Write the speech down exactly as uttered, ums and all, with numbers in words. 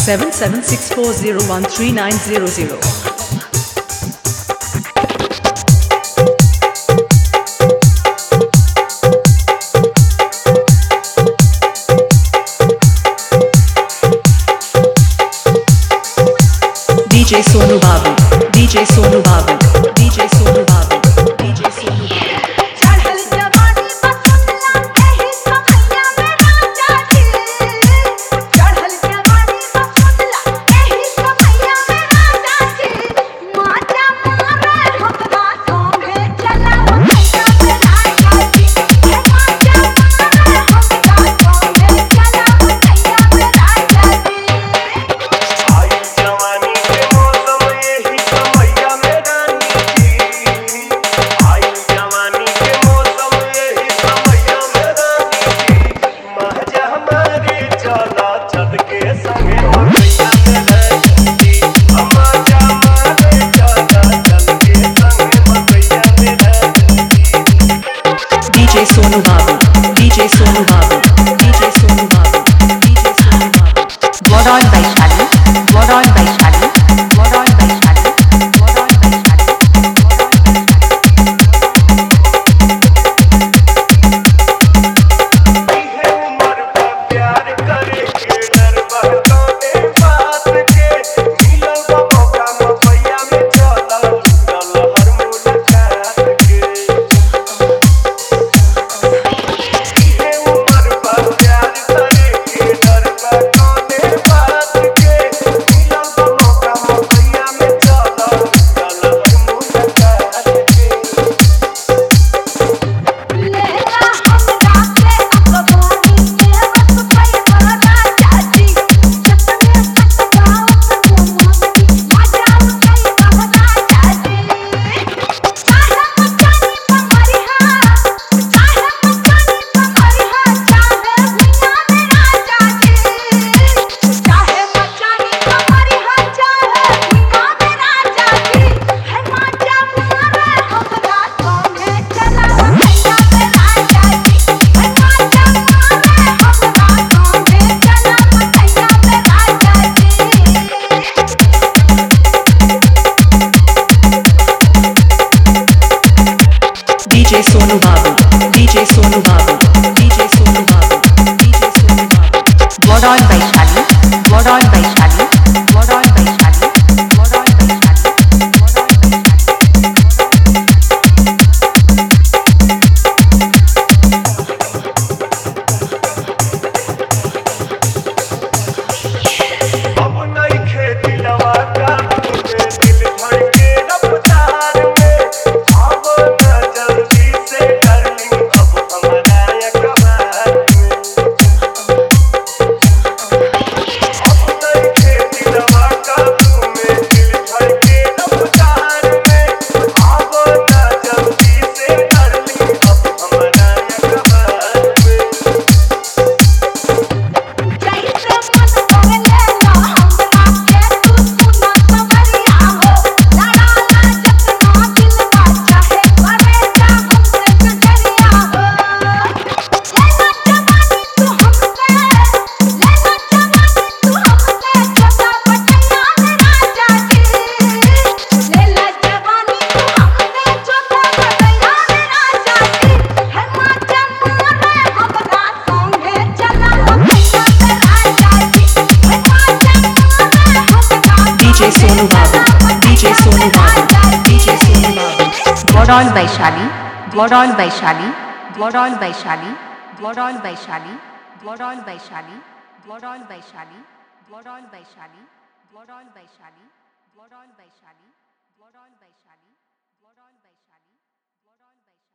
seven seven six four zero one three nine zero zero. D J Sonu Babu, D J Sonu Babu, D J Sonu Babu, D J Sonu Babu. D J Sonu Babu, D J Sonu Babu, D J Sonu Babu, D J Sonu Babu. Modern Vaishali, Modern Vaishali, Modern Vaishali, Modern D J Sonu Babu, D J Sonu Babu, D J Sonu Babu, D J Sonu Babu. Modern Vaishali, Modern Vaishali, Modern Vaishali, Modern Vaishali, अब नहीं खेती लवा का तुझे दिल धड़के रफ्तार में अब न जल्दी से डार्लिंग अब हमारा अखबार में अब नहीं खेती लवा का तुम्हें दिल धड़के रफ्तार में अब न जल्दी से डार्लिंग अब हमारा अखबार में D J Sonu Babu, D J Sonu Babu, D J Sonu Babu. Modern Vaishali, Modern Vaishali, Modern Vaishali, Modern Vaishali, Modern Vaishali, Modern Vaishali, Modern Vaishali, Modern Vaishali, Modern Vaishali, Modern Vaishali, Modern Vaishali, Modern Vaishali.